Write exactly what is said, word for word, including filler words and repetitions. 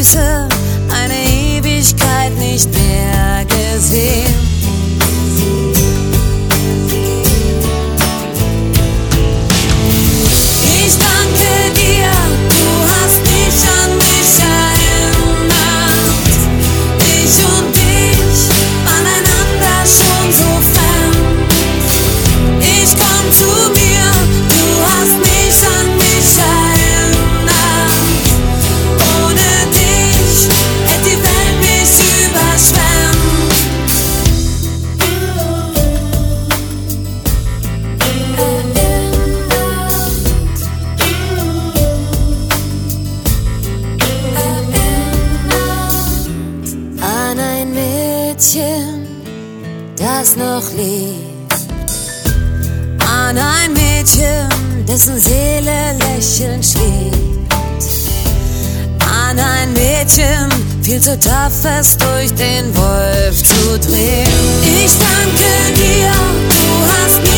Füße eine Ewigkeit nicht mehr gesehen. Ich danke dir, du hast dich an mich erinnert. Ich und ich waren einander schon so fern. Ich komm zu dir, du hast mich an mich erinnert. Ohne dich hätte die Welt mich überschwemmt. An ein Mädchen, das noch lebt. An ein Mädchen, dessen Seele lächelnd schwebt. An ein Mädchen, viel zu tough es durch den Wolf zu drehen. Ich danke dir, du hast mich